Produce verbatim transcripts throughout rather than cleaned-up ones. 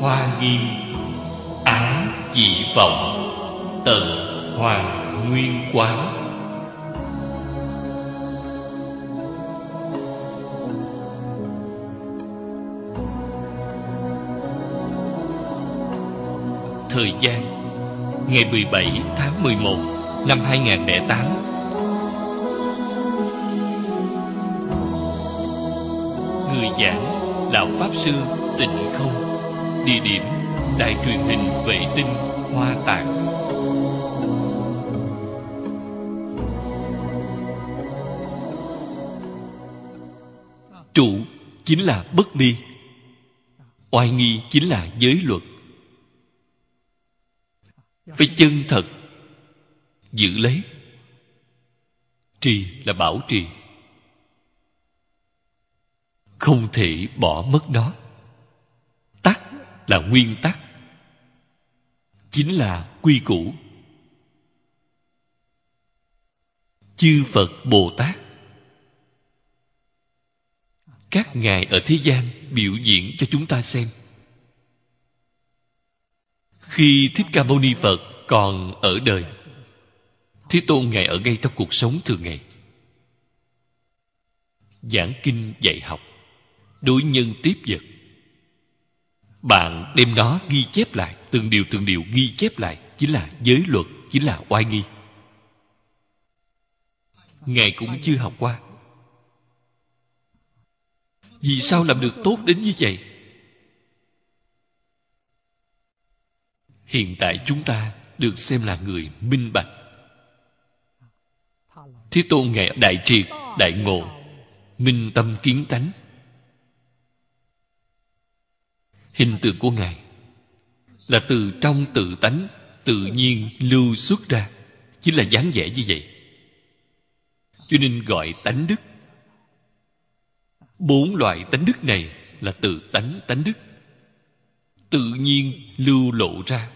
Hoa Nghiêm, Ái Dị Vọng, Tận Hoàng Nguyên Quán. Thời gian ngày mười bảy tháng mười một năm hai nghìn lẻ tám. Người giảng Lão Pháp Sư Tịnh Không. Địa điểm Đài truyền hình vệ tinh Hoa Tạng. Trụ chính là bất ly, oai nghi chính là giới luật. Phải chân thật giữ lấy. Trì là bảo trì, không thể bỏ mất nó. Tắc là nguyên tắc, chính là quy củ. Chư Phật Bồ Tát, các ngài ở thế gian biểu diễn cho chúng ta xem. Khi Thích Ca Mâu Ni Phật còn ở đời, Thế Tôn ngài ở ngay trong cuộc sống thường ngày, giảng kinh dạy học, đối nhân tiếp vật. Bạn đem nó ghi chép lại, từng điều từng điều ghi chép lại, chính là giới luật, chính là oai nghi. Ngài cũng chưa học qua. Vì sao làm được tốt đến như vậy? Hiện tại chúng ta được xem là người minh bạch. Thế Tôn ngài đại triệt, đại ngộ, minh tâm kiến tánh. Hình tượng của ngài là từ trong tự tánh tự nhiên lưu xuất ra, chính là dáng vẻ như vậy. Cho nên gọi tánh đức. Bốn loại tánh đức này là tự tánh tánh đức, tự nhiên lưu lộ ra.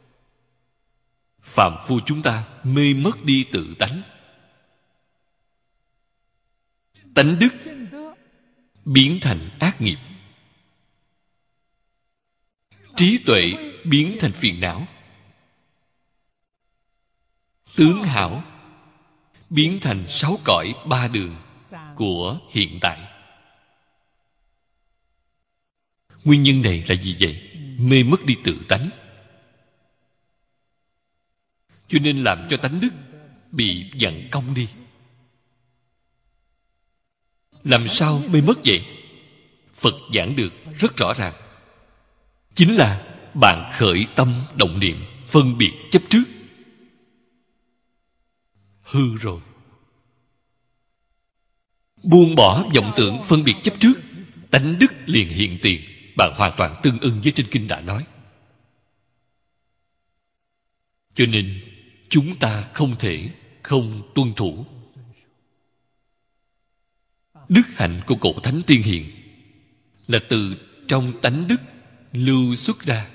Phàm phu chúng ta mê mất đi tự tánh. Tánh đức biến thành ác nghiệp, trí tuệ biến thành phiền não, tướng hảo biến thành sáu cõi ba đường của hiện tại. Nguyên nhân này là gì vậy? Mê mất đi tự tánh, cho nên làm cho tánh đức bị dặn cong đi. Làm sao mê mất vậy? Phật giảng được rất rõ ràng. Chính là bạn khởi tâm động niệm phân biệt chấp trước, hư rồi. Buông bỏ vọng tưởng phân biệt chấp trước, tánh đức liền hiện tiền. Bạn hoàn toàn tương ưng với trên kinh đã nói. Cho nên chúng ta không thể không tuân thủ. Đức hạnh của cổ thánh tiên hiền là từ trong tánh đức lưu xuất ra,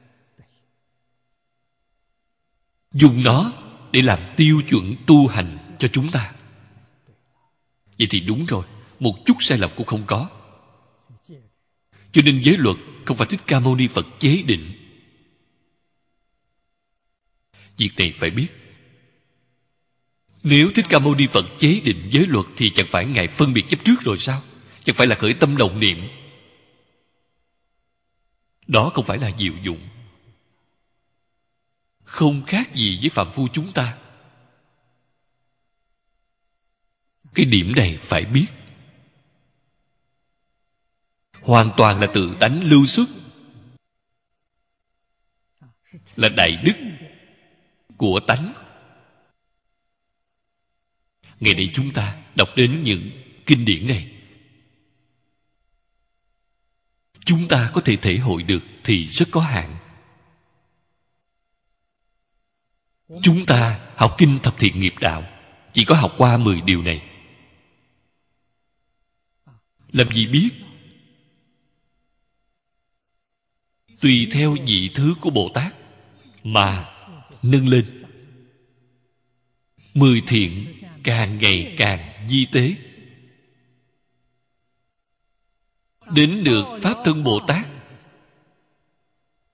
dùng nó để làm tiêu chuẩn tu hành cho chúng ta. Vậy thì đúng rồi, một chút sai lầm cũng không có. Cho nên giới luật không phải Thích Ca Mâu Ni Phật chế định. Việc này phải biết. Nếu Thích Ca Mâu Ni Phật chế định giới luật thì chẳng phải ngài phân biệt chấp trước rồi sao? Chẳng phải là khởi tâm động niệm. Đó không phải là diệu dụng, không khác gì với phàm phu chúng ta. Cái điểm này phải biết. Hoàn toàn là tự tánh lưu xuất, là đại đức của tánh. Ngày nay chúng ta đọc đến những kinh điển này, chúng ta có thể thể hội được thì rất có hạn. Chúng ta học kinh thập thiện nghiệp đạo chỉ có học qua mười điều này. Làm gì biết? Tùy theo vị thứ của Bồ Tát mà nâng lên. Mười thiện càng ngày càng di tế, đến được Pháp Thân Bồ Tát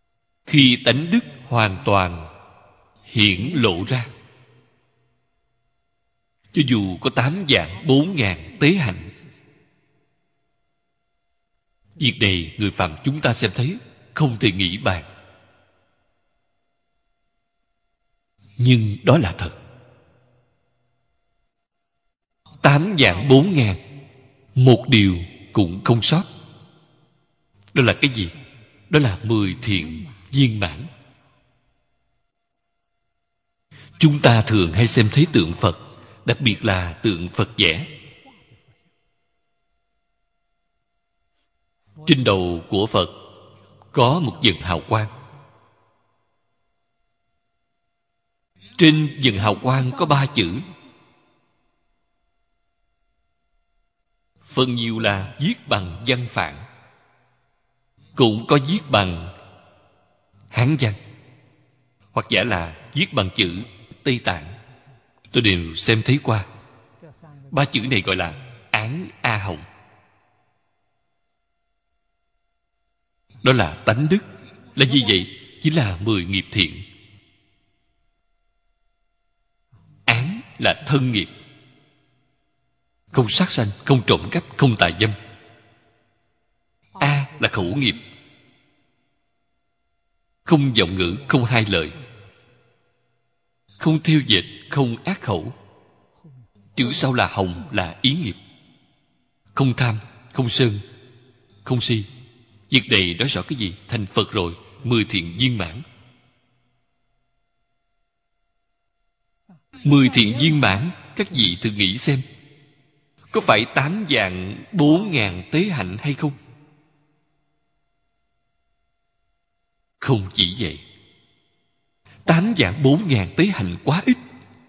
Khi tánh đức hoàn toàn hiển lộ ra, cho dù có tám vạn bốn ngàn tế hạnh, việc này người phàm chúng ta xem thấy không thể nghĩ bàn. Nhưng đó là thật. Tám vạn bốn ngàn, một điều cũng không sót. Đó là cái gì? Đó là mười thiện viên mãn. Chúng ta thường hay xem thấy tượng Phật, đặc biệt là tượng Phật vẽ. Trên đầu của Phật có một vần hào quang. Trên vần hào quang có ba chữ. Phần nhiều là viết bằng văn phạn, cũng có viết bằng Hán văn, hoặc giả là viết bằng chữ Tây Tạng. Tôi đều xem thấy qua. Ba chữ này gọi là Án A Hồng. Đó là tánh đức. Là gì vậy? Chính là mười nghiệp thiện. Án là thân nghiệp, không sát sanh, không trộm cắp, không tà dâm. A là khẩu nghiệp, không vọng ngữ, không hai lời, không theo dệt, không ác khẩu. Chữ sau là hồng, là ý nghiệp. Không tham, không sân, không si. Việc này nói rõ cái gì? Thành Phật rồi, mười thiện viên mãn. Mười thiện viên mãn, các vị thử nghĩ xem, có phải tám vạn bốn ngàn tế hạnh hay không? Không chỉ vậy. Tám vạn bốn ngàn tế hạnh quá ít.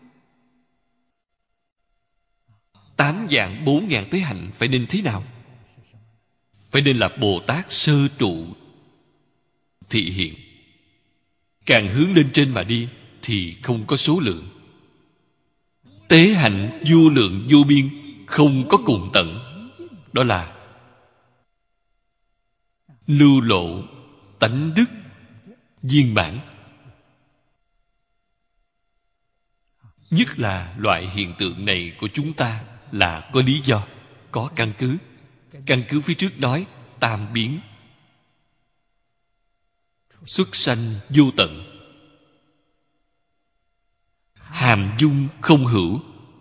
Tám vạn bốn ngàn tế hạnh phải nên thế nào? Phải nên là Bồ Tát sơ trụ thị hiện. Càng hướng lên trên mà đi thì không có số lượng. Tế hạnh vô lượng vô biên, không có cùng tận. Đó là lưu lộ tánh đức viên mãn. Nhất là loại hiện tượng này của chúng ta là có lý do, có căn cứ. Căn cứ phía trước nói tam biến, xuất sanh vô tận, hàm dung không hữu,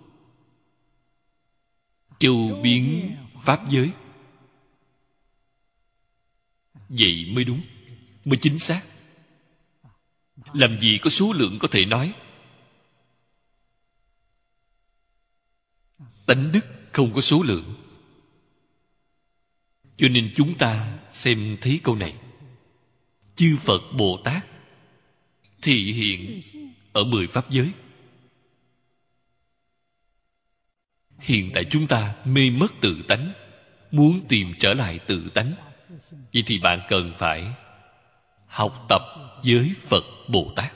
châu biến pháp giới. Vậy mới đúng, mới chính xác. Làm gì có số lượng có thể nói. Tánh đức không có số lượng. Cho nên chúng ta xem thấy câu này, chư Phật Bồ Tát thị hiện ở mười pháp giới. Hiện tại chúng ta mê mất tự tánh, muốn tìm trở lại tự tánh. Vậy thì bạn cần phải học tập với Phật Bồ Tát.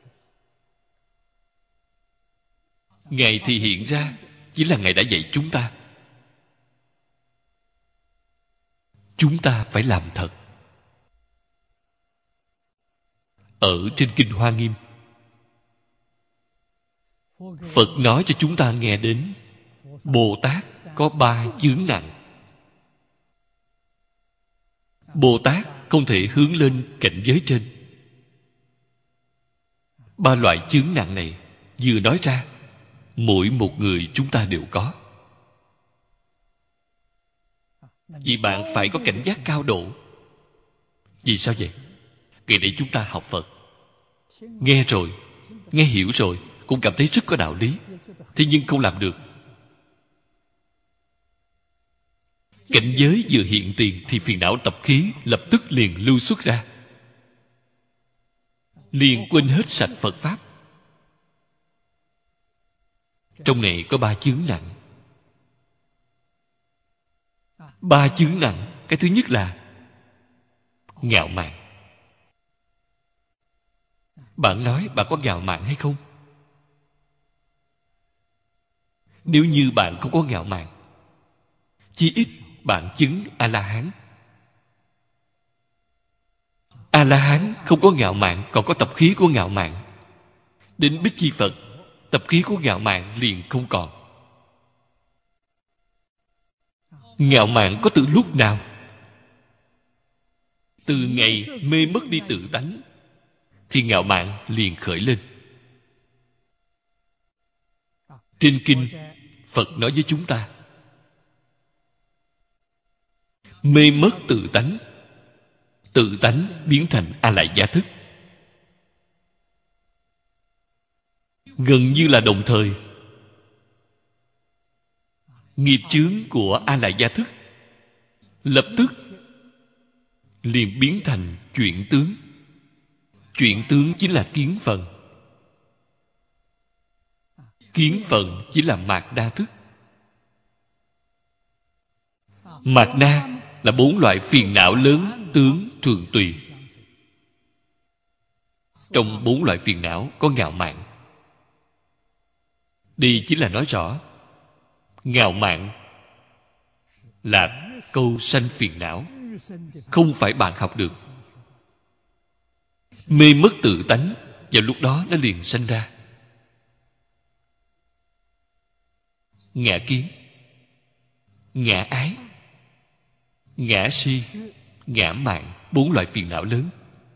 Ngài thị hiện ra chính là Ngài đã dạy chúng ta. Chúng ta phải làm thật. Ở trên Kinh Hoa Nghiêm, Phật nói cho chúng ta nghe đến Bồ Tát có ba chướng nặng. Bồ Tát không thể hướng lên cảnh giới trên. Ba loại chướng nặng này vừa nói ra, mỗi một người chúng ta đều có. Vì bạn phải có cảnh giác cao độ. Vì sao vậy? Ngày nay chúng ta học Phật, nghe rồi, nghe hiểu rồi, cũng cảm thấy rất có đạo lý, thế nhưng không làm được. Cảnh giới vừa hiện tiền thì phiền não tập khí lập tức liền lưu xuất ra, liền quên hết sạch Phật Pháp. Trong này có ba chướng nặng. Ba chướng nặng. Cái thứ nhất là ngạo mạn. Bạn nói bạn có ngạo mạn hay không? Nếu như bạn không có ngạo mạn, chí ít bạn chứng A-la-hán. A-la-hán không có ngạo mạn, còn có tập khí của ngạo mạn. Đến Bích Chi Phật, tập khí của ngạo mạn liền không còn. Ngạo mạn có từ lúc nào? Từ ngày mê mất đi tự tánh thì ngạo mạn liền khởi lên. Trên kinh Phật nói với chúng ta, mê mất tự tánh, tự tánh biến thành A Lại Gia Thức. Gần như là đồng thời. Nghiệp chướng của A Lại Gia Thức lập tức liền biến thành chuyển tướng. Chuyển tướng chính là kiến phần. Kiến phần chỉ là mạt đa thức. Mạt đa là bốn loại phiền não lớn tướng thường tùy. Trong bốn loại phiền não có ngạo mạn. Đây chính là nói rõ ngạo mạn là câu sanh phiền não, không phải bạn học được. Mê mất tự tánh, vào lúc đó nó liền sanh ra ngã kiến, ngã ái, ngã si, ngã mạn, bốn loại phiền não lớn.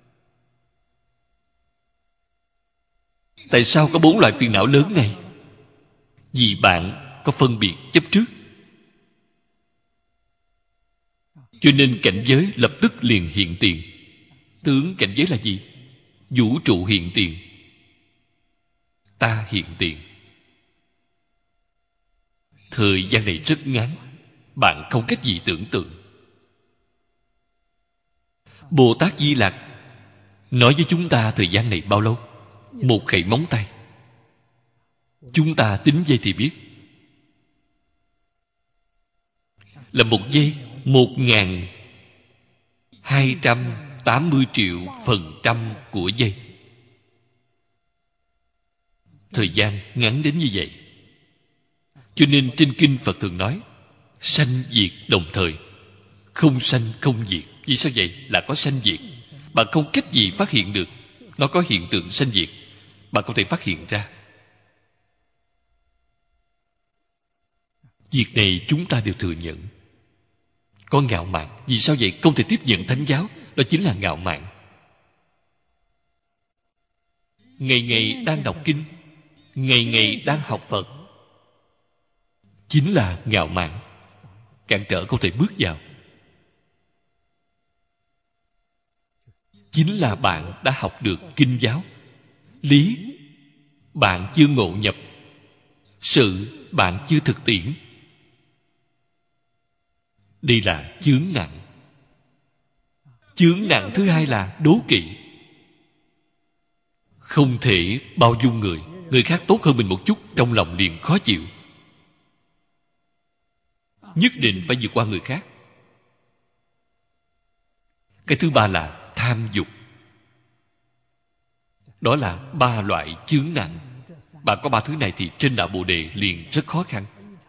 Tại sao có bốn loại phiền não lớn này? Vì bạn có phân biệt chấp trước, cho nên cảnh giới lập tức liền hiện tiền. Tướng cảnh giới là gì? Vũ trụ hiện tiền, ta hiện tiền. Thời gian này rất ngắn, bạn không cách gì tưởng tượng. Bồ Tát Di Lặc nói với chúng ta thời gian này bao lâu? Một khẩy móng tay. Chúng ta tính giây thì biết, là một giây một ngàn hai trăm tám mươi triệu phần trăm của giây. Thời gian ngắn đến như vậy. Cho nên trên kinh Phật thường nói sanh diệt đồng thời, không sanh không diệt. Vì sao vậy? Là có sanh diệt. Bạn không cách gì phát hiện được. Nó có hiện tượng sanh diệt, bạn không thể phát hiện ra. Việc này chúng ta đều thừa nhận. Có ngạo mạn. Vì sao vậy? Không thể tiếp nhận thánh giáo. Đó chính là ngạo mạn. Ngày ngày đang đọc kinh, ngày ngày đang học Phật, chính là ngạo mạn, cản trở không thể bước vào. Chính là bạn đã học được kinh giáo, lý bạn chưa ngộ nhập, sự bạn chưa thực tiễn. Đây là chướng nặng. Chướng nặng thứ hai là đố kỵ. Không thể bao dung người. Người khác tốt hơn mình một chút, trong lòng liền khó chịu. Nhất định phải vượt qua người khác. Cái thứ ba là tham dục. Đó là ba loại chướng nặng. Bạn có ba thứ này thì trên đạo Bồ Đề liền rất khó khăn.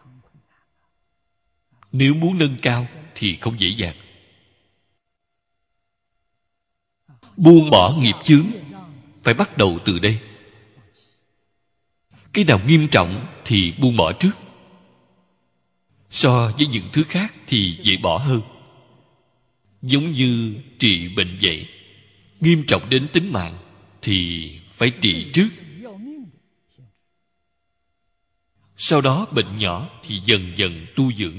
Nếu muốn nâng cao thì không dễ dàng. Buông bỏ nghiệp chướng phải bắt đầu từ đây. Cái nào nghiêm trọng thì buông bỏ trước. So với những thứ khác thì dễ bỏ hơn. Giống như trị bệnh vậy, nghiêm trọng đến tính mạng thì phải trị trước. Sau đó bệnh nhỏ thì dần dần tu dưỡng.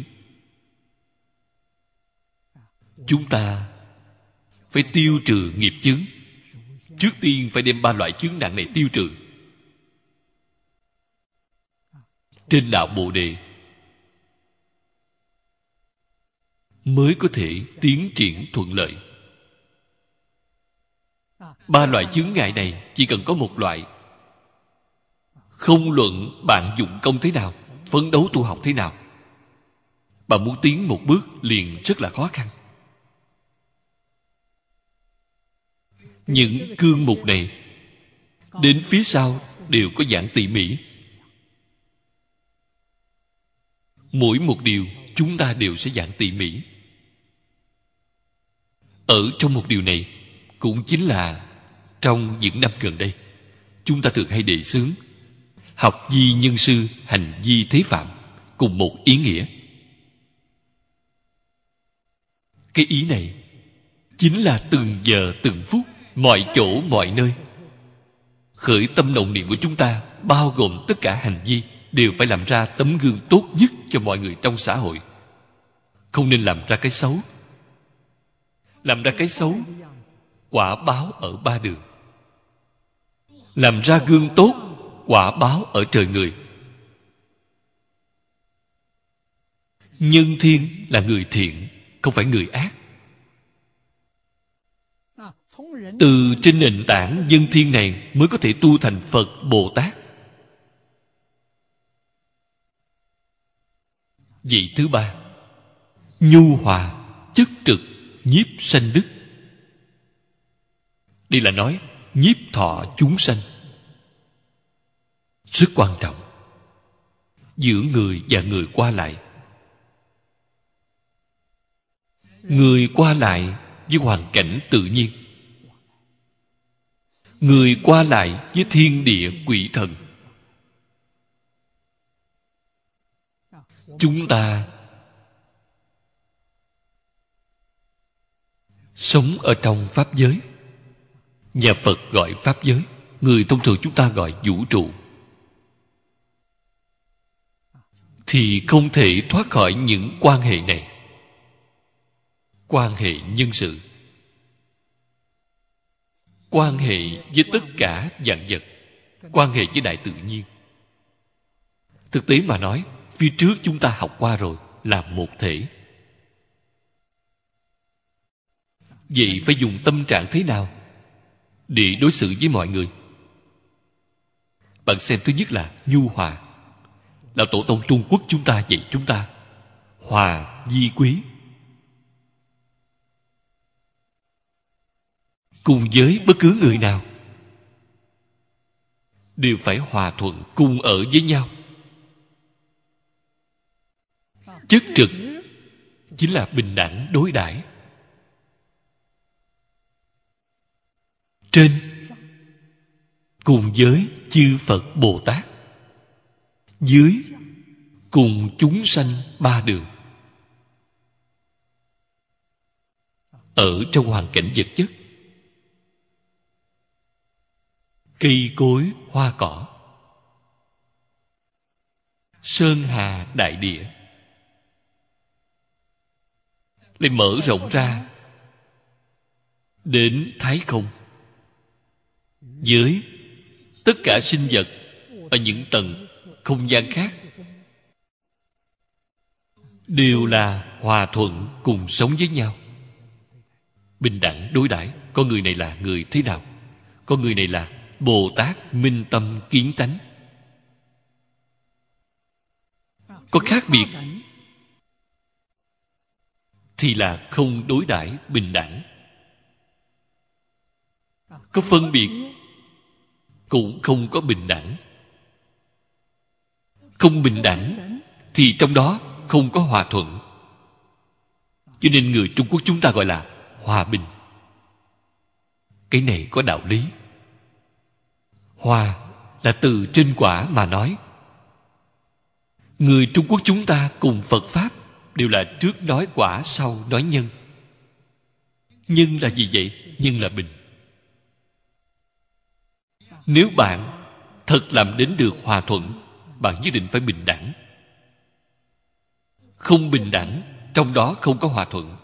Chúng ta phải tiêu trừ nghiệp chướng. Trước tiên phải đem ba loại chướng nặng này tiêu trừ. Trên đạo Bồ Đề mới có thể tiến triển thuận lợi. Ba loại chướng ngại này chỉ cần có một loại, không luận bạn dụng công thế nào, phấn đấu tu học thế nào, bạn muốn tiến một bước liền rất là khó khăn. Những cương mục này đến phía sau đều có giảng tỉ mỉ. Mỗi một điều chúng ta đều sẽ giảng tỉ mỉ. Ở trong một điều này cũng chính là trong những năm gần đây chúng ta thường hay đề xướng học vi nhân sư, hành vi thế phạm, cùng một ý nghĩa. Cái ý này chính là từng giờ từng phút, mọi chỗ mọi nơi, khởi tâm động niệm của chúng ta, bao gồm tất cả hành vi, đều phải làm ra tấm gương tốt nhất cho mọi người trong xã hội. Không nên làm ra cái xấu. Làm ra cái xấu, quả báo ở ba đường. Làm ra gương tốt, quả báo ở trời người. Nhân thiên là người thiện, không phải người ác. Từ trên nền tảng nhân thiên này mới có thể tu thành Phật Bồ Tát. Vị thứ ba, nhu hòa chất trực nhiếp sanh đức. Đây là nói nhiếp thọ chúng sanh. Rất quan trọng. Giữa người và người qua lại. Người qua lại với hoàn cảnh tự nhiên, người qua lại với thiên địa quỷ thần. Chúng ta sống ở trong pháp giới. Nhà Phật gọi pháp giới, người thông thường chúng ta gọi vũ trụ. Thì không thể thoát khỏi những quan hệ này. Quan hệ nhân sự, quan hệ với tất cả vạn vật, quan hệ với đại tự nhiên. Thực tế mà nói, phía trước chúng ta học qua rồi, là một thể. Vậy phải dùng tâm trạng thế nào để đối xử với mọi người? Bạn xem, thứ nhất là nhu hòa. Lão Tổ tông Trung Quốc chúng ta dạy chúng ta hòa vi quý. Cùng với bất cứ người nào đều phải hòa thuận cùng ở với nhau. Chất trực chính là bình đẳng đối đãi. Trên cùng với chư Phật Bồ Tát, dưới cùng chúng sanh ba đường. Ở trong hoàn cảnh vật chất, cây cối hoa cỏ, sơn hà đại địa, lại mở rộng ra đến thái không, với tất cả sinh vật ở những tầng không gian khác, đều là hòa thuận cùng sống với nhau, bình đẳng đối đãi. Con người này là người thế nào? Con người này là Bồ Tát minh tâm kiến tánh. Có khác biệt thì là không đối đãi bình đẳng. Có phân biệt cũng không có bình đẳng. Không bình đẳng thì trong đó không có hòa thuận. Cho nên người Trung Quốc chúng ta gọi là hòa bình. Cái này có đạo lý. Hòa là từ trên quả mà nói. Người Trung Quốc chúng ta cùng Phật Pháp đều là trước nói quả, sau nói nhân. Nhân là gì vậy? Nhân là bình. Nếu bạn thật làm đến được hòa thuận, bạn nhất định phải bình đẳng. Không bình đẳng, trong đó không có hòa thuận.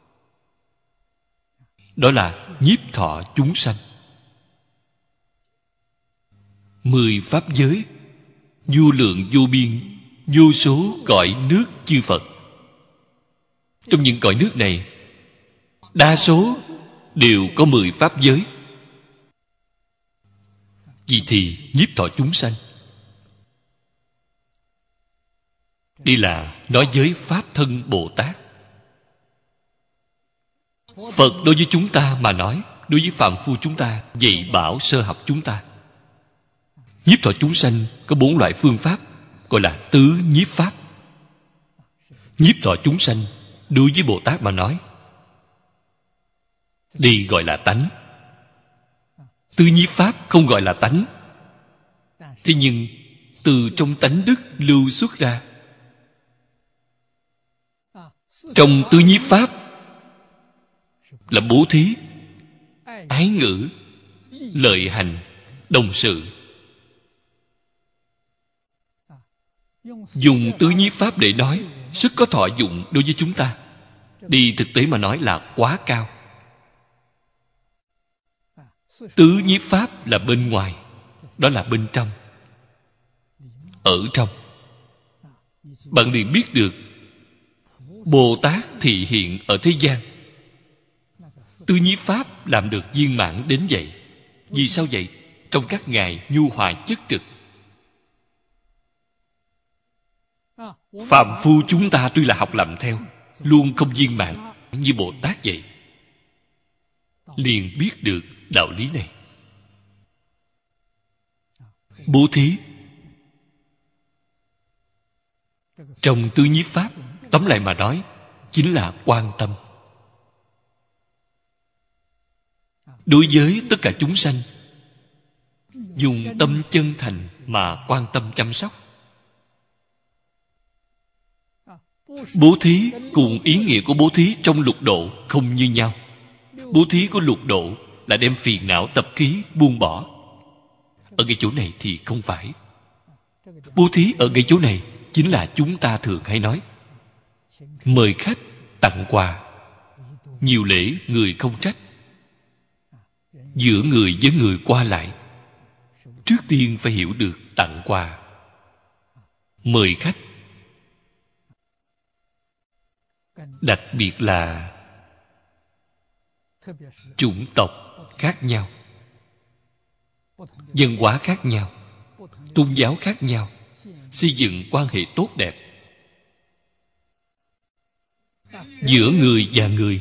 Đó là nhiếp thọ chúng sanh. Mười pháp giới, vô lượng vô biên, vô số cõi nước chư Phật. Trong những cõi nước này, đa số đều có mười pháp giới. Vì thì nhiếp thọ chúng sanh. Đây là nói với Pháp Thân Bồ Tát. Phật đối với chúng ta mà nói, đối với phàm phu chúng ta, dạy bảo sơ học chúng ta. Nhiếp thọ chúng sanh có bốn loại phương pháp, gọi là tứ nhiếp pháp. Nhiếp thọ chúng sanh đối với Bồ Tát mà nói, đây gọi là tánh. Tứ nhiếp pháp không gọi là tánh. Thế nhưng từ trong tánh đức lưu xuất ra. Trong tứ nhiếp pháp là bố thí, ái ngữ, lợi hành, đồng sự. Dùng tứ nhiếp pháp để nói rất có thọ dụng đối với chúng ta. Đi thực tế mà nói là quá cao. Tứ nhiếp pháp là bên ngoài, đó là bên trong. Ở trong bạn liền biết được Bồ Tát thị hiện ở thế gian, tứ nhiếp pháp làm được viên mãn đến vậy. Vì sao vậy? Trong các ngài nhu hòa chất trực. Phàm phu chúng ta tuy là học làm theo, luôn không viên mãn như Bồ Tát vậy. Liền biết được đạo lý này. Bố thí trong tứ nhiếp pháp, tóm lại mà nói, chính là quan tâm. Đối với tất cả chúng sanh, dùng tâm chân thành mà quan tâm chăm sóc. Bố thí cùng ý nghĩa của bố thí trong lục độ không như nhau. Bố thí của lục độ là đem phiền não tập khí buông bỏ. Ở cái chỗ này thì không phải. Bố thí ở cái chỗ này chính là chúng ta thường hay nói mời khách, tặng quà, nhiều lễ người không trách. Giữa người với người qua lại, trước tiên phải hiểu được tặng quà, mời khách. Đặc biệt là chủng tộc khác nhau, văn hóa khác nhau, tôn giáo khác nhau, xây dựng quan hệ tốt đẹp giữa người và người.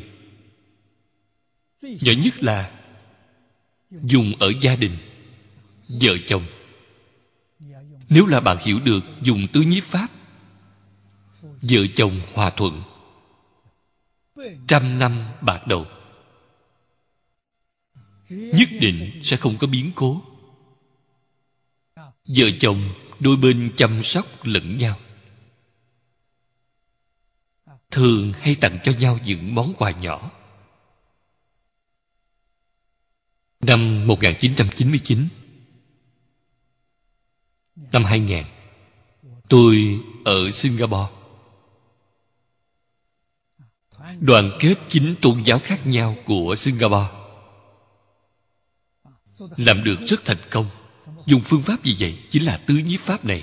Nhỏ nhất là dùng ở gia đình, vợ chồng. Nếu là bạn hiểu được dùng tứ nhiếp pháp, vợ chồng hòa thuận, trăm năm bạc đầu, nhất định sẽ không có biến cố. Vợ chồng đôi bên chăm sóc lẫn nhau, thường hay tặng cho nhau những món quà nhỏ. Năm một nghìn chín trăm chín mươi chín, năm hai nghìn, tôi ở Singapore. Đoàn kết chín tôn giáo khác nhau của Singapore làm được rất thành công. Dùng phương pháp gì vậy? Chính là tứ nhiếp pháp này.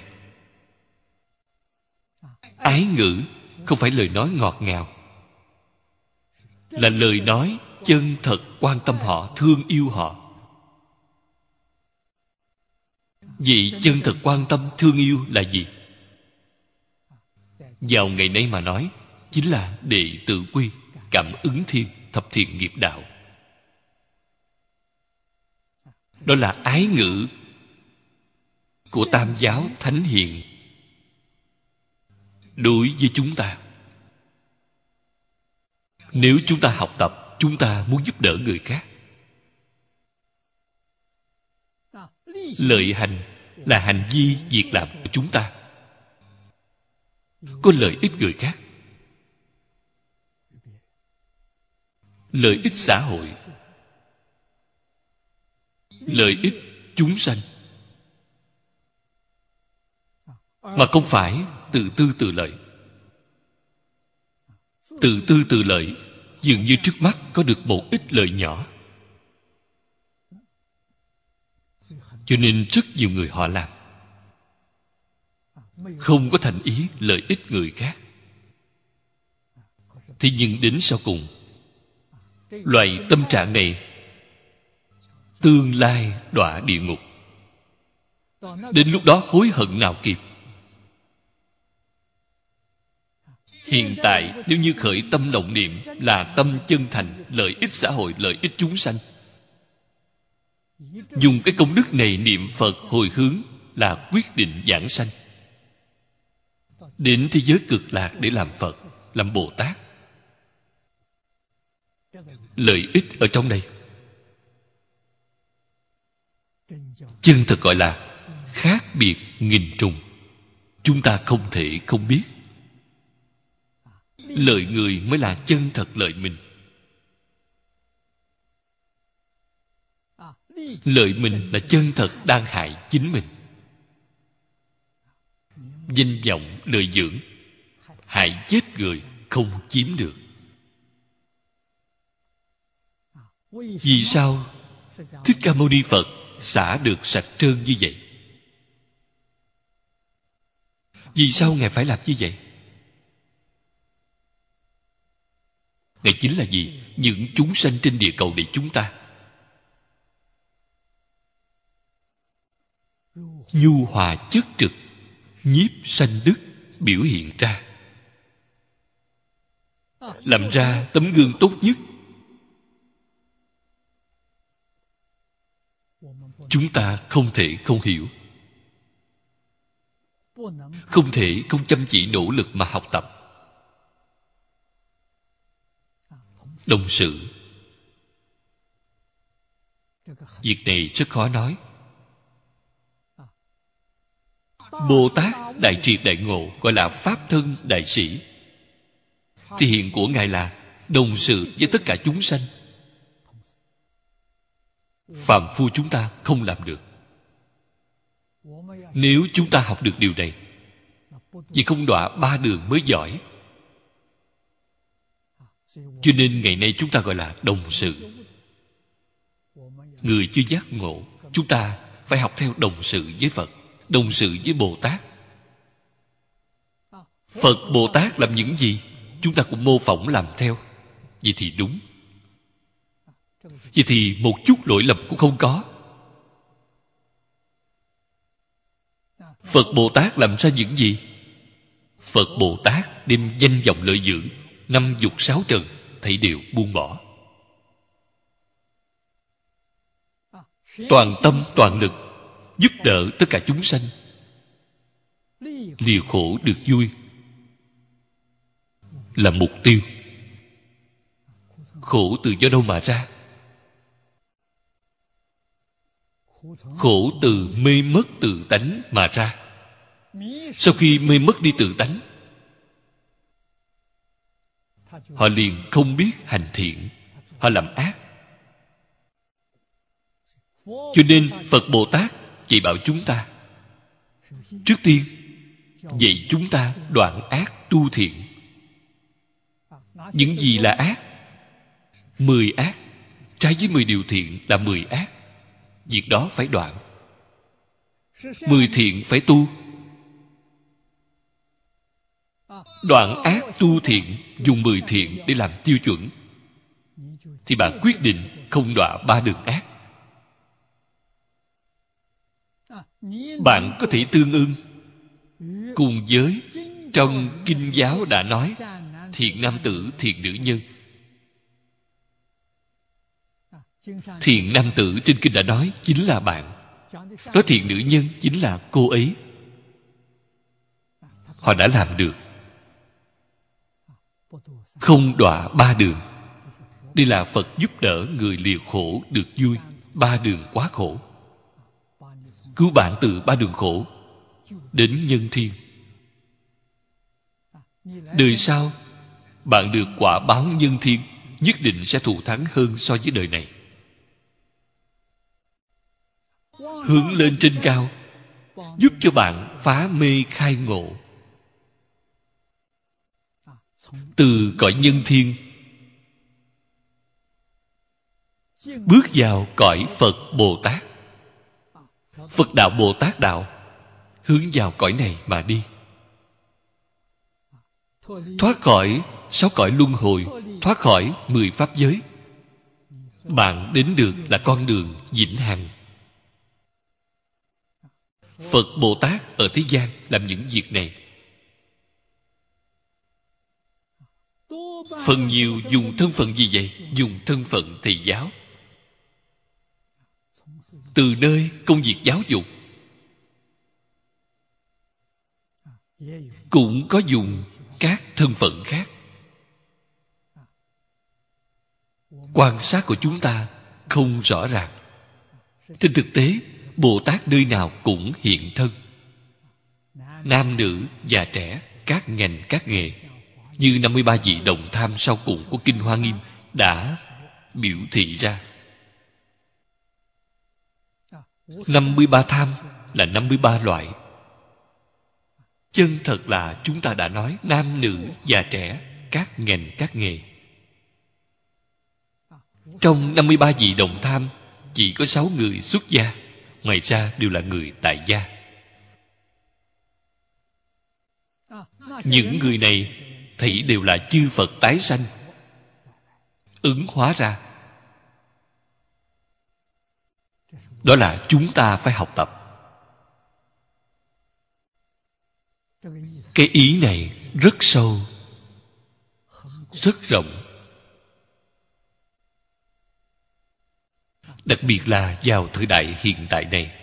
Ái ngữ không phải lời nói ngọt ngào, là lời nói chân thật quan tâm họ, thương yêu họ. Vậy chân thật quan tâm thương yêu là gì? Vào ngày nay mà nói, chính là đệ tử quy, cảm ứng thiên, thập thiện nghiệp đạo. Đó là ái ngữ của Tam giáo Thánh Hiền đối với chúng ta. Nếu chúng ta học tập, chúng ta muốn giúp đỡ người khác. Lợi hành là hành vi, việc làm của chúng ta có lợi ích người khác, lợi ích xã hội, lợi ích chúng sanh, mà không phải tự tư tự lợi. Tự tư tự lợi dường như trước mắt có được một ít lợi nhỏ, cho nên rất nhiều người họ làm không có thành ý lợi ích người khác. Thế nhưng đến sau cùng, loại tâm trạng này tương lai đọa địa ngục. Đến lúc đó hối hận nào kịp. Hiện tại nếu như khởi tâm động niệm là tâm chân thành, lợi ích xã hội, lợi ích chúng sanh, dùng cái công đức này niệm Phật hồi hướng là quyết định giảng sanh đến thế giới cực lạc để làm Phật, làm Bồ Tát. Lợi ích ở trong đây. Chân thật gọi là khác biệt nghìn trùng. Chúng ta không thể không biết. Lợi người mới là chân thật lợi mình. Lợi mình là chân thật đang hại chính mình. Danh vọng lợi dưỡng hại chết người không chiếm được. Vì sao Thích Ca Mâu Ni Phật xả được sạch trơn như vậy? Vì sao Ngài phải làm như vậy? Ngài chính là gì? Những chúng sanh trên địa cầu này chúng ta nhu hòa chất trực, nhiếp sanh đức biểu hiện ra, làm ra tấm gương tốt nhất. Chúng ta không thể không hiểu, không thể không chăm chỉ nỗ lực mà học tập. Đồng sự, việc này rất khó nói. Bồ Tát đại triệt đại ngộ gọi là pháp thân đại sĩ, thì hiện của Ngài là đồng sự với tất cả chúng sanh. Phàm phu chúng ta không làm được. Nếu chúng ta học được điều này, vì không đọa ba đường mới giỏi. Cho nên ngày nay chúng ta gọi là đồng sự. Người chưa giác ngộ, chúng ta phải học theo đồng sự với Phật, đồng sự với Bồ Tát. Phật Bồ Tát làm những gì, chúng ta cũng mô phỏng làm theo. Vậy thì đúng. Vậy thì một chút lỗi lầm cũng không có. Phật Bồ Tát làm ra những gì? Phật Bồ Tát đem danh vọng lợi dưỡng, năm dục sáu trần thảy đều buông bỏ. Toàn tâm toàn lực giúp đỡ tất cả chúng sanh, lìa khổ được vui là mục tiêu. Khổ từ do đâu mà ra? Khổ từ mê mất tự tánh mà ra. Sau khi mê mất đi tự tánh, họ liền không biết hành thiện, họ làm ác. Cho nên Phật Bồ Tát chỉ bảo chúng ta, trước tiên dạy chúng ta đoạn ác tu thiện. Những gì là ác? Mười ác trái với mười điều thiện là mười ác. Việc đó phải đoạn. Mười thiện phải tu. Đoạn ác tu thiện, dùng mười thiện để làm tiêu chuẩn, thì bạn quyết định không đọa ba đường ác. Bạn có thể tương ưng cùng với trong kinh giáo đã nói thiện nam tử, thiện nữ nhân. Thiện nam tử trên kinh đã nói chính là bạn, nói thiện nữ nhân chính là cô ấy. Họ đã làm được, không đọa ba đường. Đây là Phật giúp đỡ người lìa khổ được vui. Ba đường quá khổ, cứu bạn từ ba đường khổ đến nhân thiên. Đời sau bạn được quả báo nhân thiên, nhất định sẽ thù thắng hơn so với đời này. Hướng lên trên cao, giúp cho bạn phá mê khai ngộ. Từ cõi nhân thiên bước vào cõi Phật Bồ Tát. Phật đạo Bồ Tát đạo hướng vào cõi này mà đi, thoát khỏi sáu cõi luân hồi, thoát khỏi mười pháp giới. Bạn đến được là con đường vĩnh hằng. Phật Bồ Tát ở thế gian làm những việc này, phần nhiều dùng thân phận gì vậy? Dùng thân phận thầy giáo. Từ nơi công việc giáo dục cũng có dùng các thân phận khác. Quan sát của chúng ta không rõ ràng. Trên thực tế, Bồ Tát nơi nào cũng hiện thân. Nam nữ, già trẻ, các ngành các nghề, như năm mươi ba vị đồng tham sau cùng của Kinh Hoa Nghiêm đã biểu thị ra. Năm mươi ba tham là năm mươi ba loại. Chân thật là chúng ta đã nói nam nữ, già trẻ, các ngành các nghề. Trong năm mươi ba vị đồng tham chỉ có sáu người xuất gia, ngoài ra đều là người tại gia. Những người này thảy đều là chư Phật tái sanh, ứng hóa ra. Đó là chúng ta phải học tập. Cái ý này rất sâu, rất rộng. Đặc biệt là vào thời đại hiện tại này,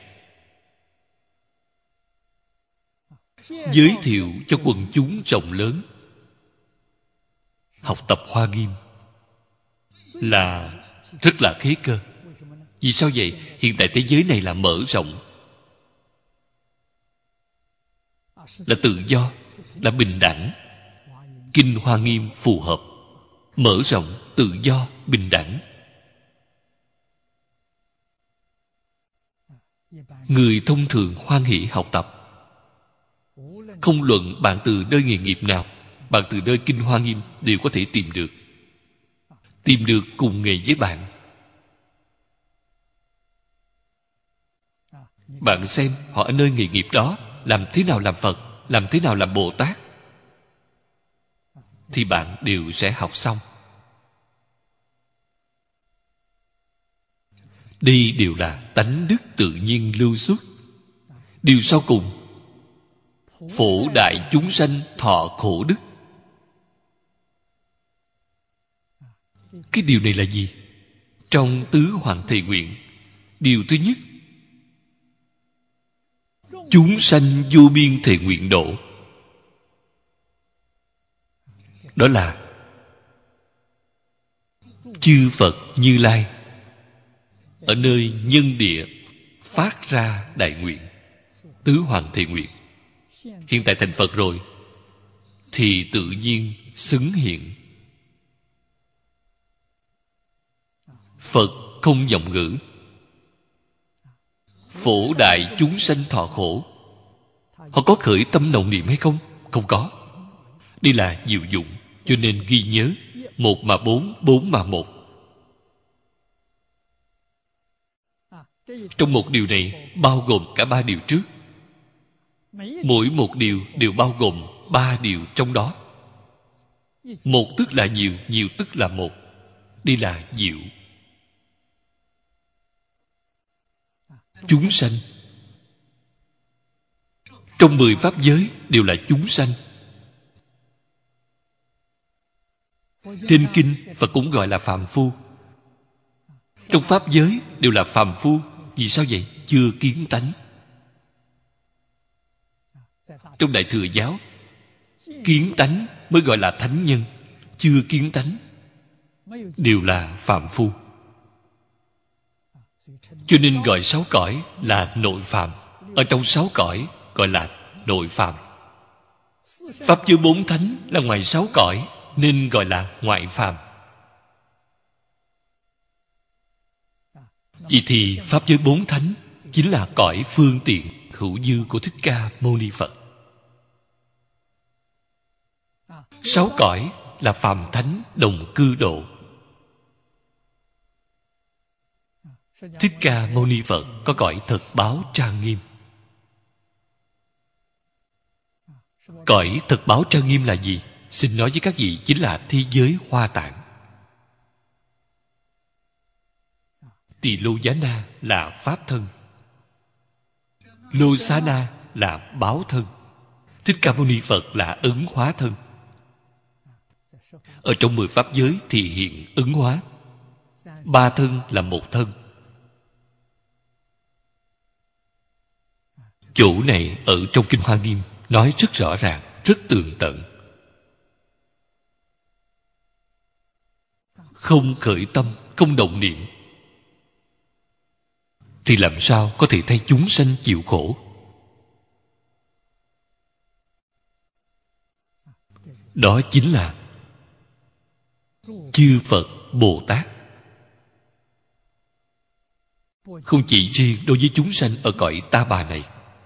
giới thiệu cho quần chúng rộng lớn học tập Hoa Nghiêm là rất là khế cơ. Vì sao vậy? Hiện tại thế giới này là mở rộng, là tự do, là bình đẳng. Kinh Hoa Nghiêm phù hợp. Mở rộng, tự do, bình đẳng. Người thông thường hoan hỷ học tập. Không luận bạn từ nơi nghề nghiệp nào, bạn từ nơi Kinh Hoa Nghiêm đều có thể tìm được. Tìm được cùng nghề với bạn. Bạn xem họ ở nơi nghề nghiệp đó làm thế nào làm Phật, làm thế nào làm Bồ Tát, thì bạn đều sẽ học xong. Đây đều là tánh đức tự nhiên lưu xuất. Điều sau cùng, phổ đại chúng sanh thọ khổ đức. Cái điều này là gì? Trong tứ hoàng thệ nguyện, điều thứ nhất, chúng sanh vô biên thệ nguyện độ. Đó là chư Phật Như Lai ở nơi nhân địa phát ra đại nguyện, tứ hoàng thệ nguyện. Hiện tại thành Phật rồi thì tự nhiên xứng hiện. Phật không vọng ngữ. Phổ đại chúng sanh thọ khổ. Họ có khởi tâm nồng niệm hay không? Không có. Đây là diệu dụng. Cho nên ghi nhớ, một mà bốn, bốn mà một. Trong một điều này bao gồm cả ba điều trước. Mỗi một điều đều bao gồm ba điều trong đó. Một tức là nhiều, nhiều tức là một. Đây là diệu. Chúng sanh. Trong mười pháp giới đều là chúng sanh. Trên kinh Phật cũng gọi là phàm phu. Trong pháp giới đều là phàm phu. Vì sao vậy? Chưa kiến tánh. Trong Đại Thừa Giáo, kiến tánh mới gọi là thánh nhân. Chưa kiến tánh đều là phàm phu. Cho nên gọi sáu cõi là nội phàm. Ở trong sáu cõi gọi là nội phàm. Pháp giới bốn thánh là ngoài sáu cõi, nên gọi là ngoại phàm. Vậy thì pháp giới bốn thánh chính là cõi phương tiện hữu dư của Thích Ca Mâu Ni Phật. Sáu cõi là phàm thánh đồng cư độ. Thích Ca Mâu Ni Phật có cõi thật báo trang nghiêm. Cõi thật báo trang nghiêm là gì? Xin nói với các vị, chính là thế giới Hoa Tạng. Tỳ Lô Giá Na là pháp thân, Lô Xá Na là báo thân, Thích Ca Mâu Ni Phật là ứng hóa thân. Ở trong mười pháp giới thì hiện ứng hóa. Ba thân là một thân. Chỗ này ở trong Kinh Hoa Nghiêm nói rất rõ ràng, rất tường tận. Không khởi tâm, không động niệm, thì làm sao có thể thay chúng sanh chịu khổ? Đó chính là chư Phật Bồ Tát. Không chỉ riêng đối với chúng sanh ở cõi ta bà này.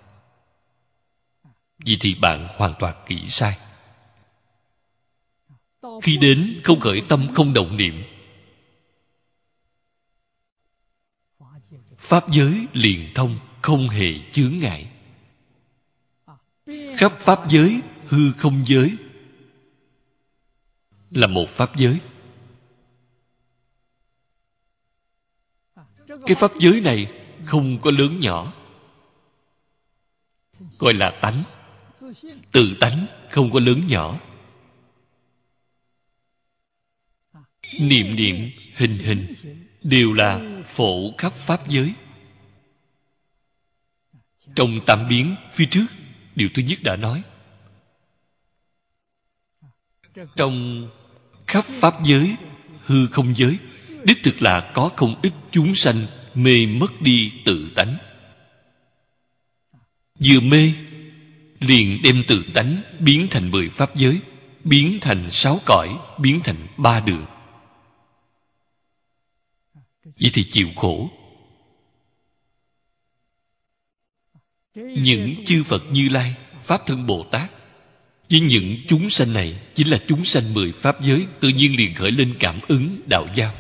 Vì thì bạn hoàn toàn nghĩ sai. Khi đến không khởi tâm, không động niệm, pháp giới liền thông, không hề chướng ngại. Khắp pháp giới, hư không giới là một pháp giới. Cái pháp giới này không có lớn nhỏ, gọi là tánh. Tự tánh không có lớn nhỏ. Niệm niệm, hình hình đều là phổ khắp pháp giới. Trong tam biến phía trước, điều thứ nhất đã nói. Trong khắp pháp giới, hư không giới, đích thực là có không ít chúng sanh mê mất đi tự tánh. Vừa mê, liền đem tự tánh biến thành mười pháp giới, biến thành sáu cõi, biến thành ba đường. Vậy thì chịu khổ. Những chư Phật Như Lai, Pháp Thân Bồ Tát với những chúng sanh này chính là chúng sanh mười pháp giới, tự nhiên liền khởi lên cảm ứng đạo giao.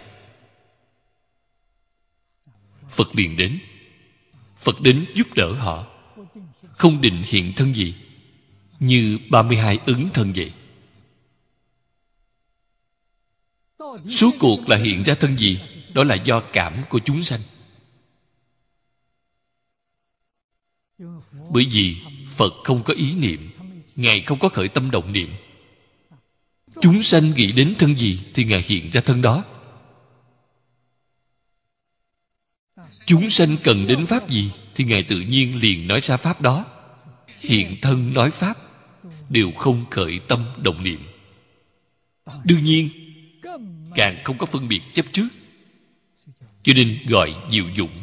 Phật liền đến. Phật đến giúp đỡ họ, không định hiện thân gì, như ba mươi hai ứng thân vậy. Số cuộc là hiện ra thân gì? Đó là do cảm của chúng sanh. Bởi vì Phật không có ý niệm, Ngài không có khởi tâm động niệm. Chúng sanh nghĩ đến thân gì thì Ngài hiện ra thân đó. Chúng sanh cần đến pháp gì thì Ngài tự nhiên liền nói ra pháp đó. Hiện thân nói pháp đều không khởi tâm động niệm. Đương nhiên càng không có phân biệt chấp trước, cho nên gọi diệu dụng.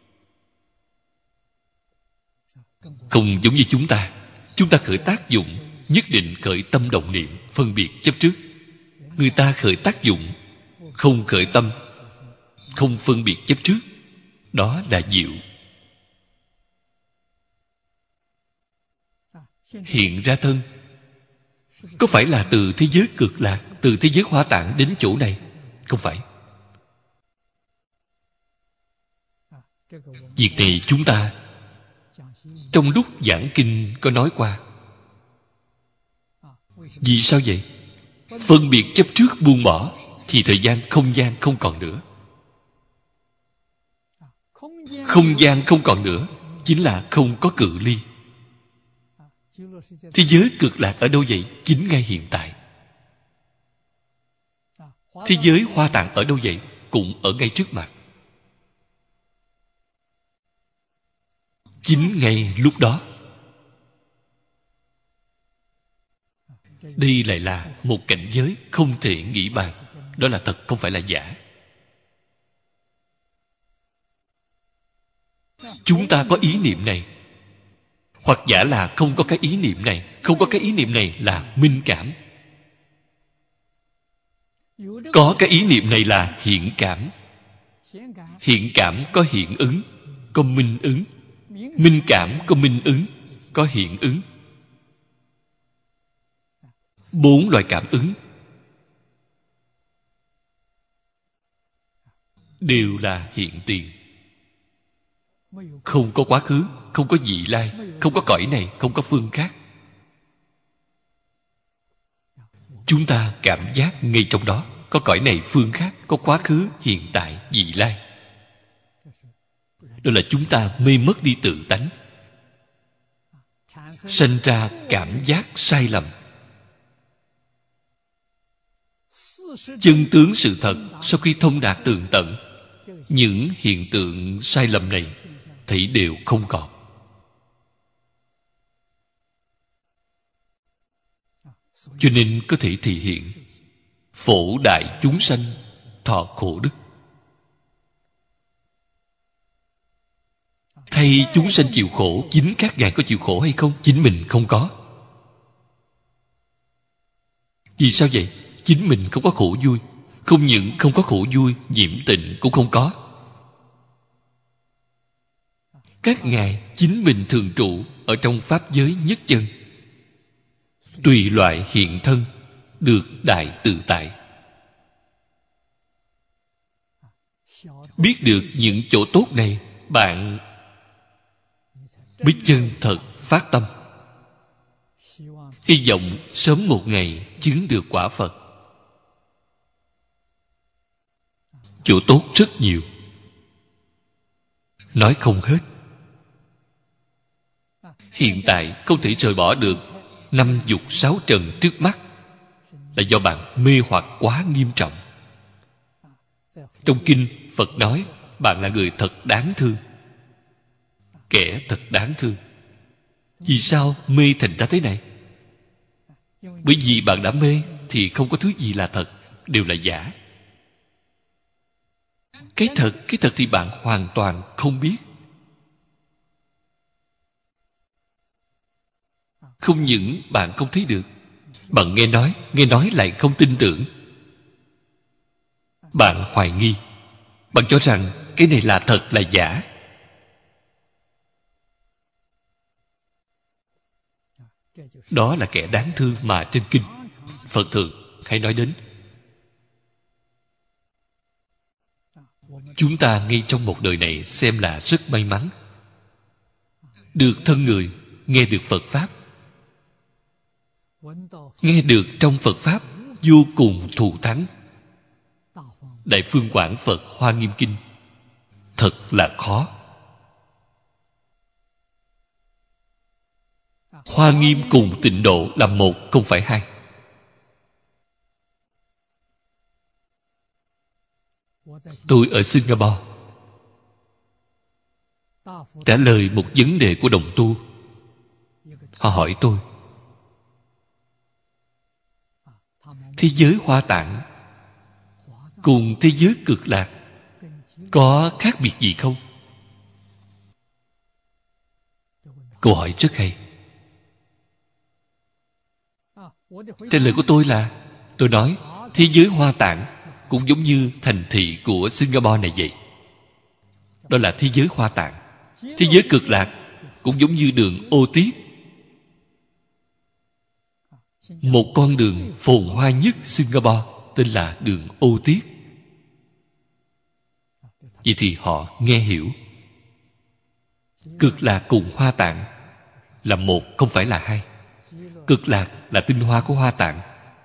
Không giống như chúng ta. Chúng ta khởi tác dụng nhất định khởi tâm động niệm, phân biệt chấp trước. Người ta khởi tác dụng không khởi tâm, không phân biệt chấp trước. Đó là diệu. Hiện ra thân có phải là từ thế giới cực lạc, từ thế giới Hoa Tạng đến chỗ này? Không phải. Việc này chúng ta trong lúc giảng kinh có nói qua. Vì sao vậy? Phân biệt chấp trước buông bỏ thì thời gian, không gian không còn nữa. Không gian không còn nữa chính là không có cự ly. Thế giới cực lạc ở đâu vậy? Chính ngay hiện tại. Thế giới Hoa Tạng ở đâu vậy? Cũng ở ngay trước mặt. Chính ngay lúc đó. Đây lại là một cảnh giới không thể nghĩ bàn. Đó là thật, không phải là giả. Chúng ta có ý niệm này, hoặc giả là không có cái ý niệm này. Không có cái ý niệm này là minh cảm. Có cái ý niệm này là hiện cảm. Hiện cảm có hiện ứng, có minh ứng. Minh cảm có minh ứng, có hiện ứng. Bốn loại cảm ứng đều là hiện tiền. Không có quá khứ, không có vị lai, không có cõi này, không có phương khác. Chúng ta cảm giác ngay trong đó. Có cõi này, phương khác, có quá khứ, hiện tại, vị lai. Đó là chúng ta mê mất đi tự tánh, sanh ra cảm giác sai lầm. Chân tướng sự thật sau khi thông đạt tường tận, những hiện tượng sai lầm này thấy đều không còn. Cho nên có thể thể hiện phổ đại chúng sanh thọ khổ đức. thay chúng sanh chịu khổ. Chính các ngài có chịu khổ hay không? Chính mình không có. Vì sao vậy? Chính mình không có khổ vui. Không những không có khổ vui, nhiễm tịnh cũng không có. Các ngài chính mình thường trụ ở trong pháp giới nhất chân, tùy loại hiện thân, được đại tự tại. Biết được những chỗ tốt này, bạn biết chân thật phát tâm, hy vọng sớm một ngày chứng được quả Phật. Chỗ tốt rất nhiều, nói không hết. Hiện tại không thể rời bỏ được năm dục sáu trần trước mắt, là do bạn mê hoặc quá nghiêm trọng. Trong kinh Phật nói bạn là người thật đáng thương, kẻ thật đáng thương. Vì sao mê thành ra thế này? Bởi vì bạn đã mê thì không có thứ gì là thật, đều là giả. Cái thật, cái thật thì bạn hoàn toàn không biết. Không những bạn không thấy được, bạn nghe nói, nghe nói lại không tin tưởng. Bạn hoài nghi, bạn cho rằng cái này là thật là giả. Đó là kẻ đáng thương mà trên kinh Phật thường hay nói đến. Chúng ta ngay trong một đời này xem là rất may mắn, được thân người nghe được Phật Pháp, nghe được trong Phật Pháp vô cùng thù thắng. Đại Phương Quảng Phật Hoa Nghiêm Kinh thật là khó. Hoa Nghiêm cùng Tịnh Độ là một, không phải hai. Tôi ở Singapore trả lời một vấn đề của đồng tu. Họ hỏi tôi, thế giới Hoa Tạng cùng thế giới Cực Lạc có khác biệt gì không? Câu hỏi rất hay. Trả lời của tôi là, tôi nói thế giới Hoa Tạng cũng giống như thành thị của Singapore này vậy. Đó là thế giới Hoa Tạng. Thế giới Cực Lạc cũng giống như đường ô tiết, một con đường phồn hoa nhất Singapore tên là đường ô tiết. Vậy thì họ nghe hiểu. Cực Lạc cùng Hoa Tạng là một, không phải là hai. Cực Lạc là tinh hoa của Hoa Tạng,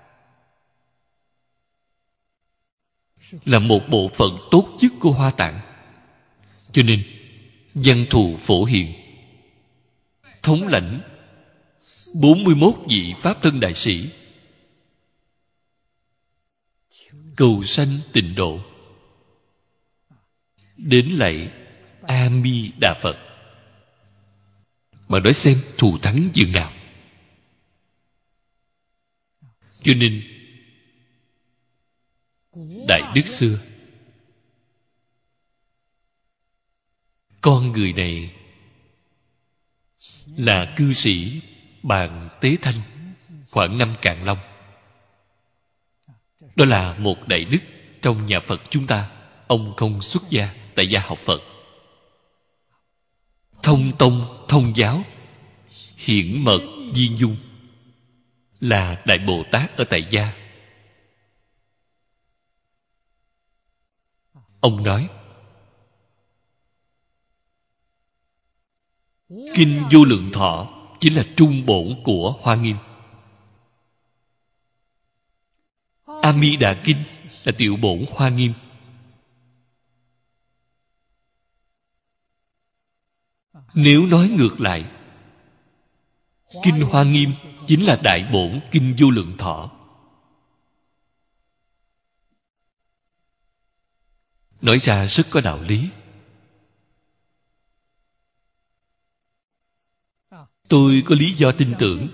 là một bộ phận tốt nhất của Hoa Tạng. Cho nên văn thù phổ hiền, thống lãnh bốn mươi mốt vị Pháp thân đại sĩ, cầu sanh tịnh độ, đến lạy A Di Đà Phật. Mà nói xem thù thắng dường nào. Cho nên Đại Đức xưa, con người này là cư sĩ Bàn Tế Thanh, khoảng năm Càn Long. Đó là một đại đức trong nhà Phật chúng ta. Ông không xuất gia, tại gia học Phật, thông tông thông giáo, hiển mật viên dung, là Đại Bồ Tát ở tại gia. Ông nói Kinh Vô Lượng Thọ chính là trung bổn của Hoa Nghiêm. A Di Đà Kinh là tiểu bổn Hoa Nghiêm. Nếu nói ngược lại, Kinh Hoa Nghiêm chính là đại bổn Kinh Vô Lượng Thọ. Nói ra rất có đạo lý. Tôi có lý do tin tưởng.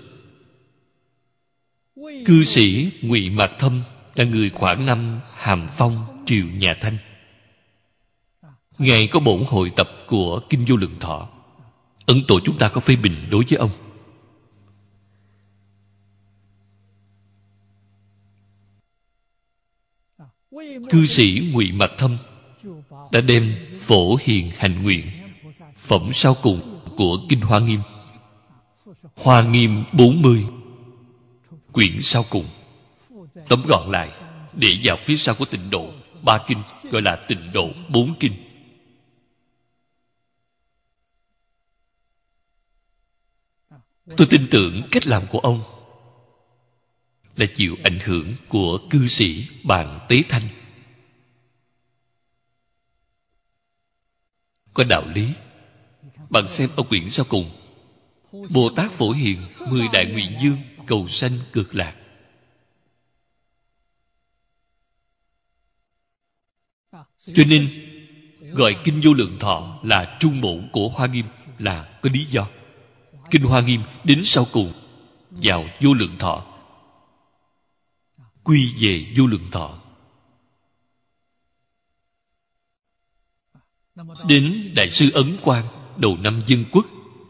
Cư sĩ Ngụy Mạc Thâm là người Quảng Năm Hàm Phong triều nhà Thanh. Ngài có bổn hội tập của Kinh Vô Lượng Thọ. Ấn Tổ chúng ta có phê bình đối với ông. Cư sĩ Ngụy Mạc Thâm đã đem Phổ Hiền Hành Nguyện, phẩm sau cùng của Kinh Hoa Nghiêm, Hoa Nghiêm bốn mươi, quyển sau cùng, tóm gọn lại để vào phía sau của Tịnh Độ ba kinh, gọi là Tịnh Độ bốn kinh. Tôi tin tưởng cách làm của ông là chịu ảnh hưởng của cư sĩ Bàn Tế Thanh. Có đạo lý. Bạn xem ở quyển sau cùng, Bồ Tát Phổ Hiền mười đại nguyện dương cầu sanh cực lạc. Cho nên gọi Kinh Vô Lượng Thọ là trung bổn của Hoa Nghiêm là có lý do. Kinh Hoa Nghiêm đến sau cùng vào Vô Lượng Thọ, quy về Vô Lượng Thọ. Đến Đại sư Ấn Quang đầu năm Dân Quốc,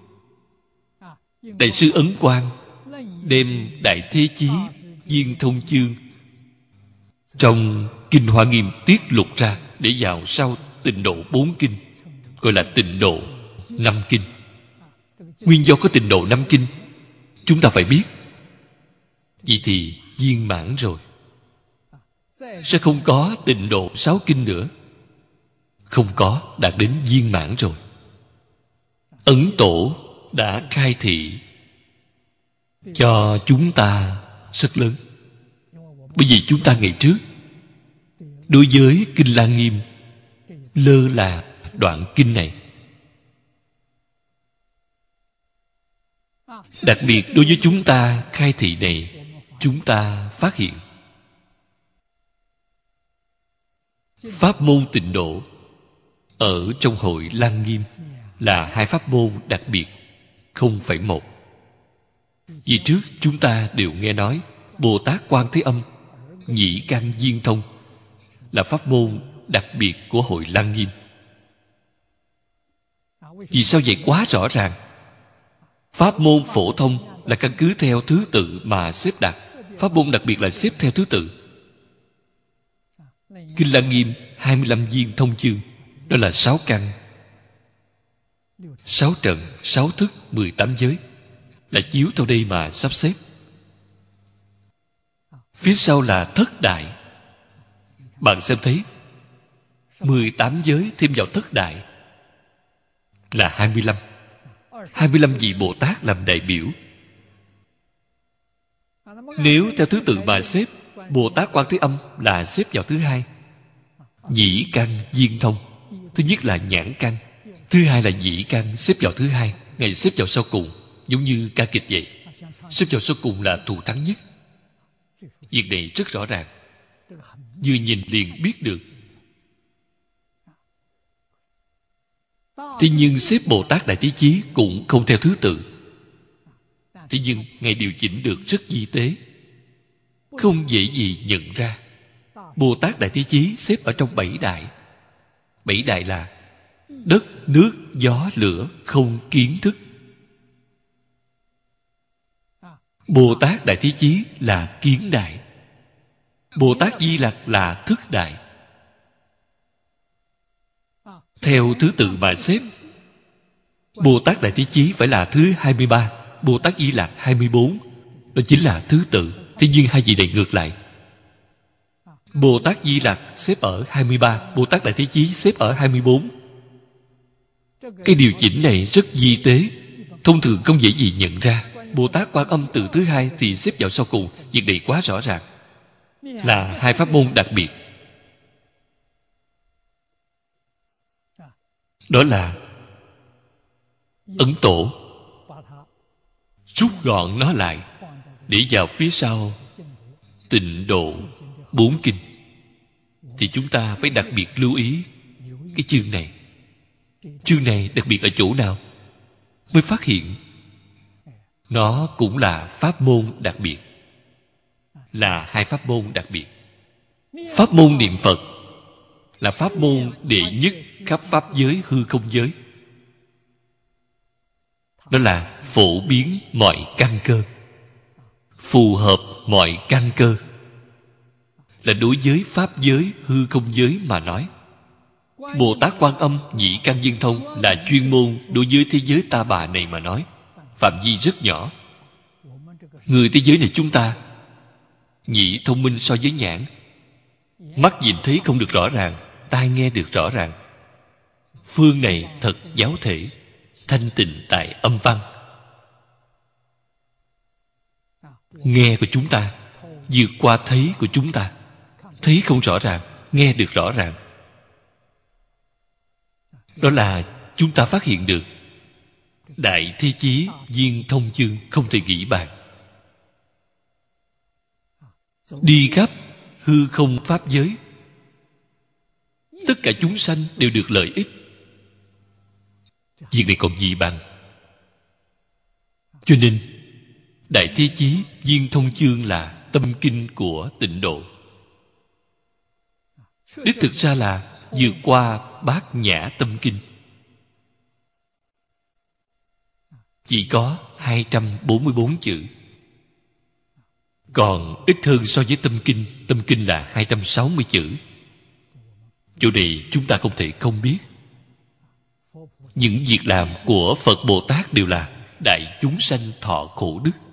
Đại sư Ấn Quang đem Đại Thế Chí Viên Thông Chương trong Kinh Hoa Nghiêm tiết lục ra để vào sau Tịnh Độ bốn kinh, gọi là Tịnh Độ năm kinh. Nguyên do có Tịnh Độ năm kinh chúng ta phải biết. Vậy thì viên mãn rồi, sẽ không có Tịnh Độ sáu kinh nữa. Không có, đạt đến viên mãn rồi. Ấn Tổ đã khai thị cho chúng ta rất lớn. Bởi vì chúng ta ngày trước đối với Kinh Lăng Nghiêm lơ là đoạn kinh này. Đặc biệt đối với chúng ta khai thị này, chúng ta phát hiện pháp môn Tịnh Độ ở trong hội Lăng Nghiêm là hai pháp môn đặc biệt, không phải một. Vì trước chúng ta đều nghe nói Bồ Tát Quan Thế Âm nhĩ căn viên thông là pháp môn đặc biệt của hội Lăng Nghiêm. Vì sao vậy? Quá rõ ràng. Pháp môn phổ thông là căn cứ theo thứ tự mà xếp đặt, pháp môn đặc biệt là xếp theo thứ tự. Kinh Lăng Nghiêm hai mươi lăm viên thông chương, đó là sáu căn, sáu trận, sáu thức, mười tám giới, là chiếu theo đây mà sắp xếp. Phía sau là thất đại. Bạn xem thấy mười tám giới thêm vào thất đại là hai mươi lăm. hai mươi lăm vị Bồ Tát làm đại biểu. Nếu theo thứ tự mà xếp, Bồ Tát Quan Thế Âm là xếp vào thứ hai. Nhĩ căn viên thông, thứ nhất là nhãn căn, thứ hai là nhĩ căn, xếp vào thứ hai. Ngài xếp vào sau cùng, giống như ca kịch vậy. Xếp vào sau cùng là thù thắng nhất. Việc này rất rõ ràng, vừa nhìn liền biết được. Thế nhưng xếp Bồ Tát Đại Thế Chí cũng không theo thứ tự. Thế nhưng Ngài điều chỉnh được rất vi tế, không dễ gì nhận ra. Bồ Tát Đại Thế Chí xếp ở trong bảy đại. Bảy đại là đất, nước, gió, lửa, không, kiến, thức. Bồ Tát Đại Thế Chí là kiến đại. Bồ Tát Di Lặc là thức đại. Theo thứ tự mà xếp, Bồ Tát Đại Thế Chí phải là thứ hai mươi ba, Bồ Tát Di Lặc hai mươi bốn. Đó chính là thứ tự. Thế nhưng hai vị này ngược lại. Bồ Tát Di Lặc xếp ở hai mươi ba, Bồ Tát Đại Thế Chí xếp ở hai mươi bốn. Cái điều chỉnh này rất vi tế, thông thường không dễ gì nhận ra. Bồ Tát Quan Âm từ thứ hai thì xếp vào sau cùng. Việc này quá rõ ràng, là hai pháp môn đặc biệt. Đó là Ấn Tổ rút gọn nó lại để vào phía sau Tịnh Độ bốn kinh. Thì chúng ta phải đặc biệt lưu ý cái chương này. Chương này đặc biệt ở chỗ nào? Mới phát hiện nó cũng là pháp môn đặc biệt, là hai pháp môn đặc biệt. Pháp môn niệm Phật là pháp môn đệ nhất khắp pháp giới hư không giới. Đó là phổ biến mọi căn cơ, phù hợp mọi căn cơ, là đối với pháp giới hư không giới mà nói. Bồ Tát Quan Âm nhĩ căn viên thông là chuyên môn đối với thế giới ta bà này mà nói, phạm vi rất nhỏ. Người thế giới này chúng ta nhĩ thông minh so với nhãn, mắt nhìn thấy không được rõ ràng, tai nghe được rõ ràng. Phương này thật giáo thể, thanh tịnh tại âm văn. Nghe của chúng ta vượt qua thấy của chúng ta. Thấy không rõ ràng, nghe được rõ ràng. Đó là chúng ta phát hiện được đại thế chí viên thông chương không thể nghĩ bàn. Đi khắp hư không pháp giới, tất cả chúng sanh đều được lợi ích. Việc này còn gì bằng. Cho nên đại thế chí viên thông chương là tâm kinh của tịnh độ. Đích thực ra là vượt qua bát nhã tâm kinh. Chỉ có hai trăm bốn mươi bốn chữ, còn ít hơn so với tâm kinh. Tâm kinh là hai trăm sáu mươi chữ. Chỗ này chúng ta không thể không biết. Những việc làm của Phật Bồ Tát đều là đại chúng sanh thọ khổ đức.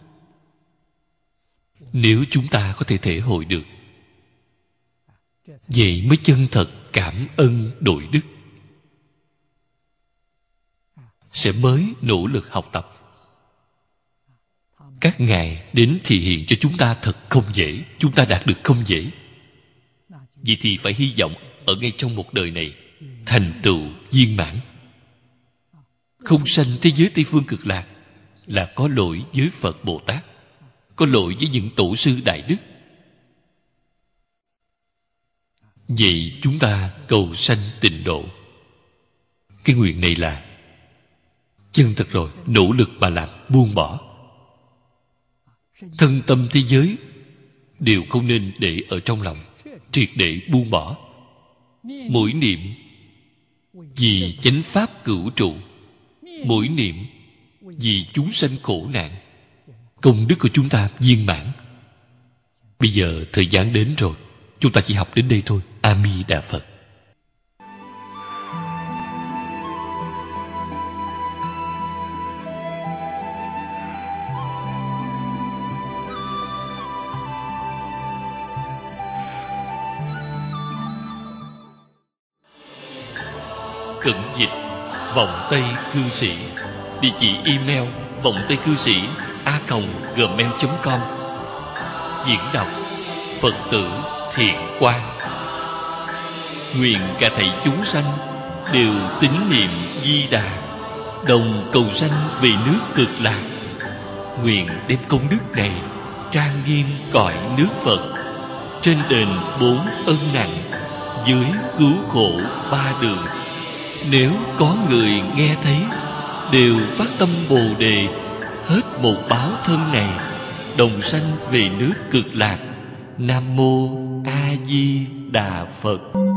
Nếu chúng ta có thể thể hội được, vậy mới chân thật cảm ơn đội đức, sẽ mới nỗ lực học tập. Các ngài đến thị hiện cho chúng ta thật không dễ, chúng ta đạt được không dễ. Vậy thì phải hy vọng ở ngay trong một đời này thành tựu viên mãn. Không sanh thế giới Tây Phương Cực Lạc là có lỗi với Phật Bồ Tát, có lỗi với những tổ sư đại đức. Vậy chúng ta cầu sanh tịnh độ. Cái nguyện này là chân thật rồi, nỗ lực mà làm, buông bỏ. Thân tâm thế giới đều không nên để ở trong lòng, triệt để buông bỏ. Mỗi niệm vì chánh pháp cửu trụ, mỗi niệm vì chúng sanh khổ nạn, công đức của chúng ta viên mãn. Bây giờ thời gian đến rồi, chúng ta chỉ học đến đây thôi. A Di Đà Phật. Cẩn dịch Vọng Tây Cư Sĩ. Địa chỉ email vọng tây cư sĩ a còng gmail chấm com. Diễn đọc Phật tử Thiện Quang. Nguyện cả thảy chúng sanh đều tín niệm Di Đà, đồng cầu sanh về nước Cực Lạc. Nguyện đem công đức này trang nghiêm cõi nước Phật, trên đền bốn ân nặng, dưới cứu khổ ba đường. Nếu có người nghe thấy, đều phát tâm Bồ Đề, hết một báo thân này, đồng sanh về nước Cực Lạc. Nam mô A Di Đà Phật.